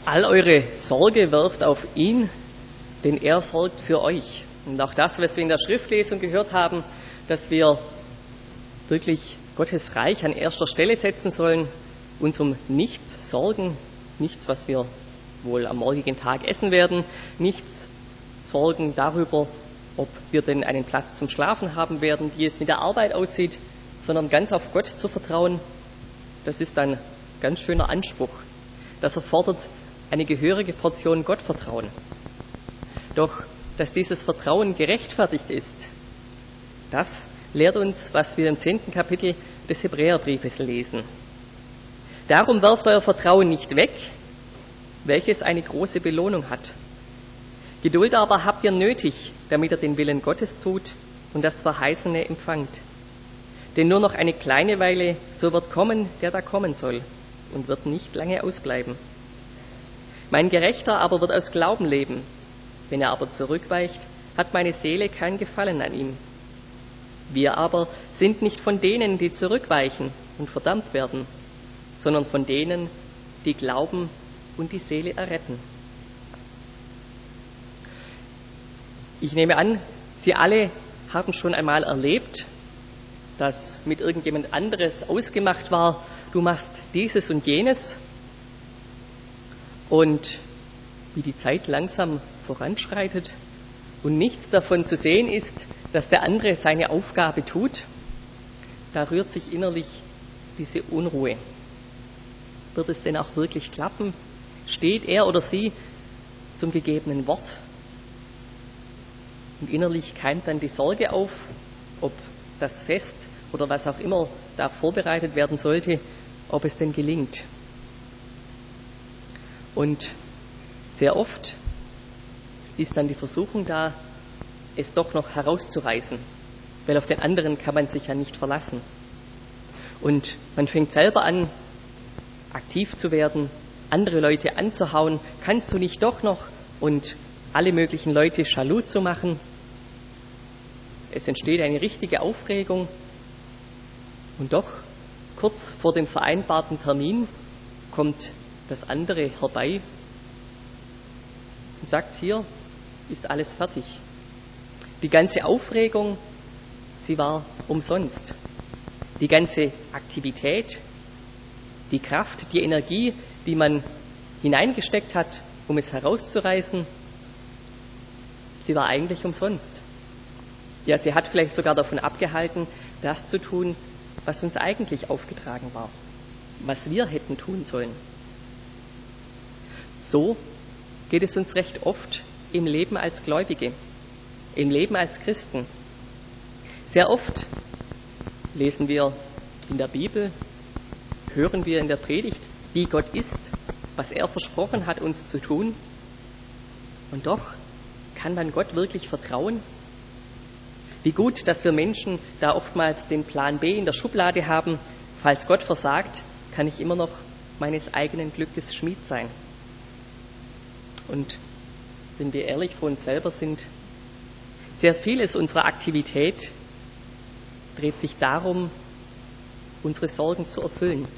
All eure Sorge werft auf ihn, denn er sorgt für euch. Und auch das, was wir in der Schriftlesung gehört haben, dass wir wirklich Gottes Reich an erster Stelle setzen sollen, uns um nichts sorgen, nichts, was wir wohl am morgigen Tag essen werden, nichts sorgen darüber, ob wir denn einen Platz zum Schlafen haben werden, wie es mit der Arbeit aussieht, sondern ganz auf Gott zu vertrauen, das ist ein ganz schöner Anspruch. Das erfordert eine gehörige Portion Gottvertrauen. Doch, dass dieses Vertrauen gerechtfertigt ist, das lehrt uns, was wir im 10. Kapitel des Hebräerbriefes lesen. Darum werft euer Vertrauen nicht weg, welches eine große Belohnung hat. Geduld aber habt ihr nötig, damit ihr den Willen Gottes tut und das Verheißene empfangt. Denn nur noch eine kleine Weile, so wird kommen, der da kommen soll, und wird nicht lange ausbleiben. Mein Gerechter aber wird aus Glauben leben. Wenn er aber zurückweicht, hat meine Seele kein Gefallen an ihm. Wir aber sind nicht von denen, die zurückweichen und verdammt werden, sondern von denen, die glauben und die Seele erretten. Ich nehme an, Sie alle haben schon einmal erlebt, dass mit irgendjemand anderes ausgemacht war, du machst dieses und jenes, und wie die Zeit langsam voranschreitet und nichts davon zu sehen ist, dass der andere seine Aufgabe tut, da rührt sich innerlich diese Unruhe. Wird es denn auch wirklich klappen? Steht er oder sie zum gegebenen Wort? Und innerlich keimt dann die Sorge auf, ob das Fest oder was auch immer da vorbereitet werden sollte, ob es denn gelingt. Und sehr oft ist dann die Versuchung da, es doch noch herauszureißen, weil auf den anderen kann man sich ja nicht verlassen. Und man fängt selber an, aktiv zu werden, andere Leute anzuhauen, kannst du nicht doch noch, und alle möglichen Leute jaloux zu machen. Es entsteht eine richtige Aufregung und doch kurz vor dem vereinbarten Termin kommt das andere herbei und sagt, hier ist alles fertig. Die ganze Aufregung, sie war umsonst. Die ganze Aktivität, die Kraft, die Energie, die man hineingesteckt hat, um es herauszureißen, sie war eigentlich umsonst. Ja, sie hat vielleicht sogar davon abgehalten, das zu tun, was uns eigentlich aufgetragen war, was wir hätten tun sollen. So geht es uns recht oft im Leben als Gläubige, im Leben als Christen. Sehr oft lesen wir in der Bibel, hören wir in der Predigt, wie Gott ist, was er versprochen hat, uns zu tun. Und doch kann man Gott wirklich vertrauen? Wie gut, dass wir Menschen da oftmals den Plan B in der Schublade haben. Falls Gott versagt, kann ich immer noch meines eigenen Glückes Schmied sein. Und wenn wir ehrlich vor uns selber sind, sehr vieles unserer Aktivität dreht sich darum, unsere Sorgen zu erfüllen.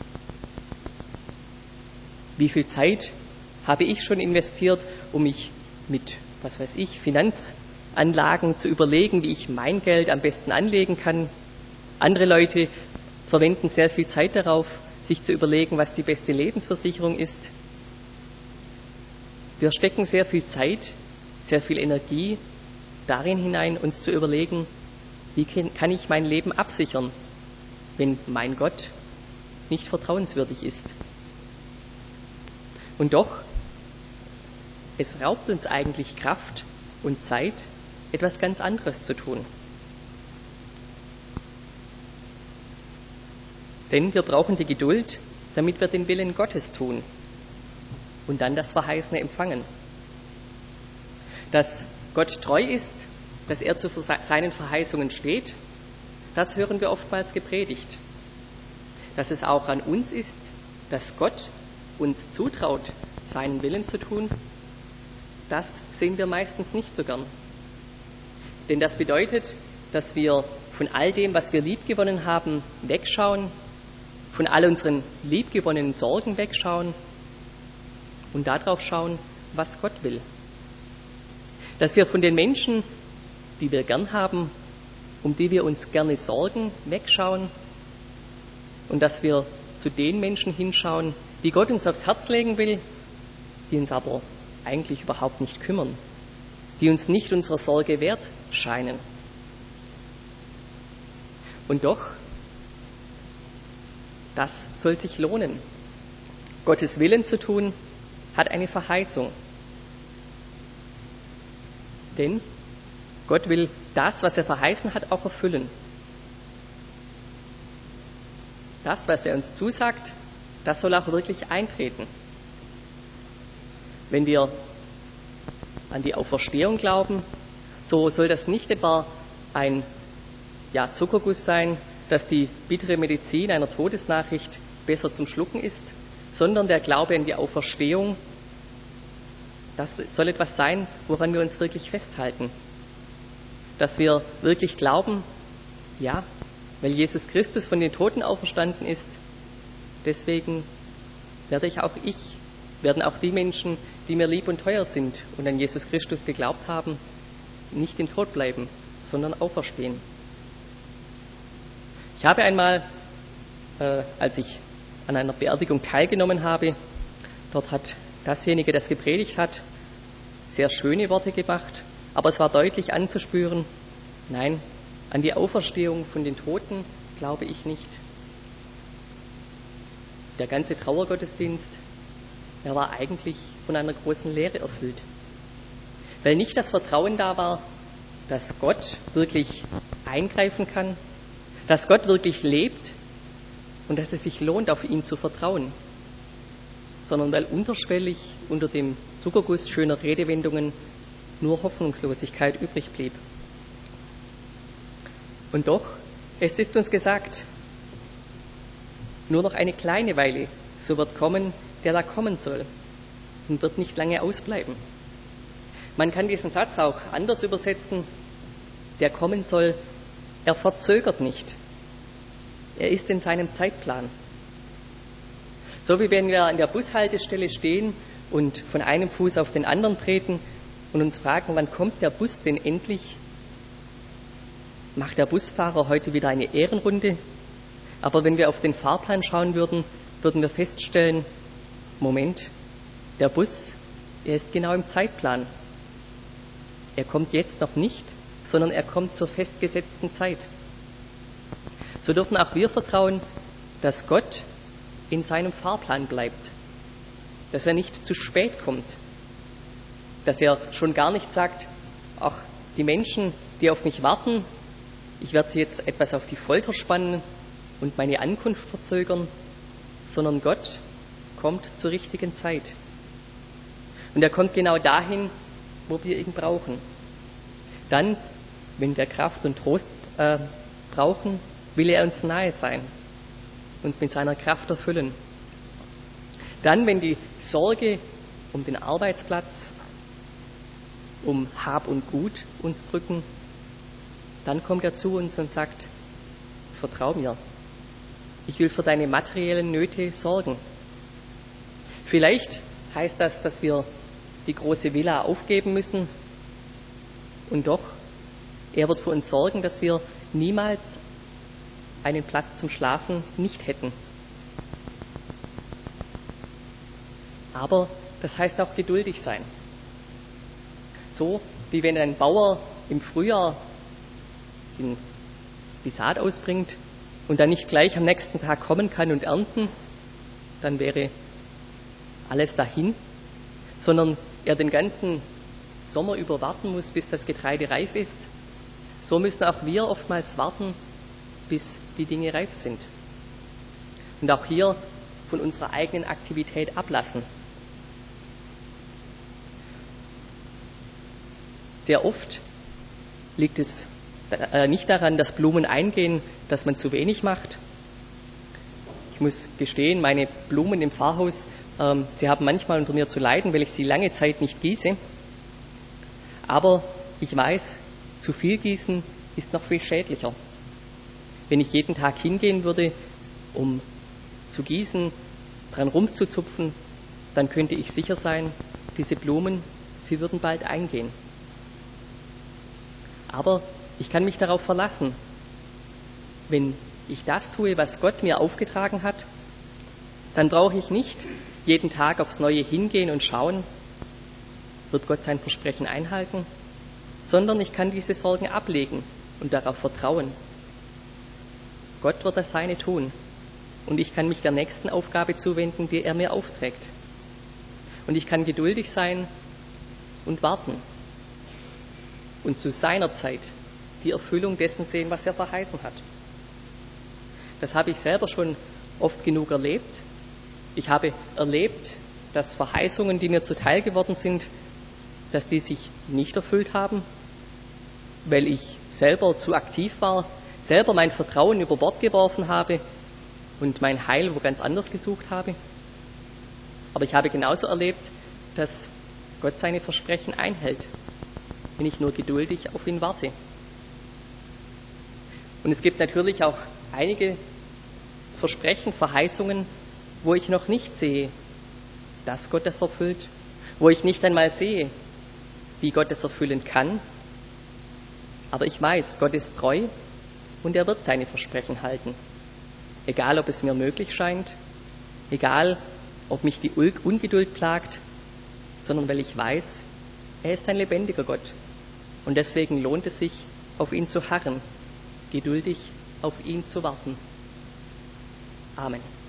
Wie viel Zeit habe ich schon investiert, um mich mit, Finanzanlagen zu überlegen, wie ich mein Geld am besten anlegen kann. Andere Leute verwenden sehr viel Zeit darauf, sich zu überlegen, was die beste Lebensversicherung ist. Wir stecken sehr viel Zeit, sehr viel Energie darin hinein, uns zu überlegen, wie kann ich mein Leben absichern, wenn mein Gott nicht vertrauenswürdig ist. Und doch, es raubt uns eigentlich Kraft und Zeit, etwas ganz anderes zu tun. Denn wir brauchen die Geduld, damit wir den Willen Gottes tun und dann das Verheißene empfangen. Dass Gott treu ist, dass er zu seinen Verheißungen steht, das hören wir oftmals gepredigt. Dass es auch an uns ist, dass Gott uns zutraut, seinen Willen zu tun, das sehen wir meistens nicht so gern. Denn das bedeutet, dass wir von all dem, was wir liebgewonnen haben, wegschauen, von all unseren liebgewonnenen Sorgen wegschauen und darauf schauen, was Gott will. Dass wir von den Menschen, die wir gern haben, um die wir uns gerne sorgen, wegschauen und dass wir zu den Menschen hinschauen, die Gott uns aufs Herz legen will, die uns aber eigentlich überhaupt nicht kümmern, die uns nicht unserer Sorge wert scheinen. Und doch, das soll sich lohnen. Gottes Willen zu tun, hat eine Verheißung. Denn Gott will das, was er verheißen hat, auch erfüllen. Das, was er uns zusagt, das soll auch wirklich eintreten. Wenn wir an die Auferstehung glauben, so soll das nicht etwa ein Zuckerguss sein, dass die bittere Medizin einer Todesnachricht besser zum Schlucken ist, sondern der Glaube an die Auferstehung, das soll etwas sein, woran wir uns wirklich festhalten. Dass wir wirklich glauben, ja, weil Jesus Christus von den Toten auferstanden ist, deswegen werden auch die Menschen, die mir lieb und teuer sind und an Jesus Christus geglaubt haben, nicht im Tod bleiben, sondern auferstehen. Ich habe einmal, als ich an einer Beerdigung teilgenommen habe, dort hat dasjenige, das gepredigt hat, sehr schöne Worte gemacht, aber es war deutlich anzuspüren, nein, an die Auferstehung von den Toten glaube ich nicht. Der ganze Trauergottesdienst, er war eigentlich von einer großen Leere erfüllt. Weil nicht das Vertrauen da war, dass Gott wirklich eingreifen kann, dass Gott wirklich lebt und dass es sich lohnt, auf ihn zu vertrauen, sondern weil unterschwellig unter dem Zuckerguss schöner Redewendungen nur Hoffnungslosigkeit übrig blieb. Und doch, es ist uns gesagt, nur noch eine kleine Weile, so wird kommen, der da kommen soll und wird nicht lange ausbleiben. Man kann diesen Satz auch anders übersetzen, der kommen soll, er verzögert nicht. Er ist in seinem Zeitplan. So wie wenn wir an der Bushaltestelle stehen und von einem Fuß auf den anderen treten und uns fragen, wann kommt der Bus denn endlich? Macht der Busfahrer heute wieder eine Ehrenrunde? Aber wenn wir auf den Fahrplan schauen würden, würden wir feststellen, Moment, der Bus, er ist genau im Zeitplan. Er kommt jetzt noch nicht, sondern er kommt zur festgesetzten Zeit. So dürfen auch wir vertrauen, dass Gott in seinem Fahrplan bleibt, dass er nicht zu spät kommt, dass er schon gar nicht sagt, ach, die Menschen, die auf mich warten, ich werde sie jetzt etwas auf die Folter spannen und meine Ankunft verzögern, sondern Gott kommt zur richtigen Zeit. Und er kommt genau dahin, wo wir ihn brauchen. Dann, wenn wir Kraft und Trost brauchen, will er uns nahe sein, uns mit seiner Kraft erfüllen. Dann, wenn die Sorge um den Arbeitsplatz, um Hab und Gut uns drücken, dann kommt er zu uns und sagt, vertrau mir, ich will für deine materiellen Nöte sorgen. Vielleicht heißt das, dass wir die große Villa aufgeben müssen und doch, er wird für uns sorgen, dass wir niemals einen Platz zum Schlafen nicht hätten. Aber das heißt auch geduldig sein. So wie wenn ein Bauer im Frühjahr die Saat ausbringt und dann nicht gleich am nächsten Tag kommen kann und ernten, dann wäre alles dahin, sondern er den ganzen Sommer über warten muss, bis das Getreide reif ist. So müssen auch wir oftmals warten, bis die Dinge reif sind. Und auch hier von unserer eigenen Aktivität ablassen. Sehr oft liegt es nicht daran, dass Blumen eingehen, dass man zu wenig macht. Ich muss gestehen, meine Blumen im Pfarrhaus, sie haben manchmal unter mir zu leiden, weil ich sie lange Zeit nicht gieße. Aber ich weiß, zu viel gießen ist noch viel schädlicher. Wenn ich jeden Tag hingehen würde, um zu gießen, dran rumzuzupfen, dann könnte ich sicher sein, diese Blumen, sie würden bald eingehen. Aber ich kann mich darauf verlassen, wenn ich das tue, was Gott mir aufgetragen hat, dann brauche ich nicht jeden Tag aufs Neue hingehen und schauen, wird Gott sein Versprechen einhalten, sondern ich kann diese Sorgen ablegen und darauf vertrauen. Gott wird das Seine tun und ich kann mich der nächsten Aufgabe zuwenden, die er mir aufträgt. Und ich kann geduldig sein und warten und zu seiner Zeit die Erfüllung dessen sehen, was er verheißen hat. Das habe ich selber schon oft genug erlebt. Ich habe erlebt, dass Verheißungen, die mir zuteil geworden sind, dass die sich nicht erfüllt haben, weil ich selber zu aktiv war, selber mein Vertrauen über Bord geworfen habe und mein Heil wo ganz anders gesucht habe. Aber ich habe genauso erlebt, dass Gott seine Versprechen einhält, wenn ich nur geduldig auf ihn warte. Und es gibt natürlich auch einige Versprechen, Verheißungen, wo ich noch nicht sehe, dass Gott es erfüllt, wo ich nicht einmal sehe, wie Gott es erfüllen kann. Aber ich weiß, Gott ist treu und er wird seine Versprechen halten. Egal, ob es mir möglich scheint, egal, ob mich die Ungeduld plagt, sondern weil ich weiß, er ist ein lebendiger Gott. Und deswegen lohnt es sich, auf ihn zu harren, geduldig auf ihn zu warten. Amen.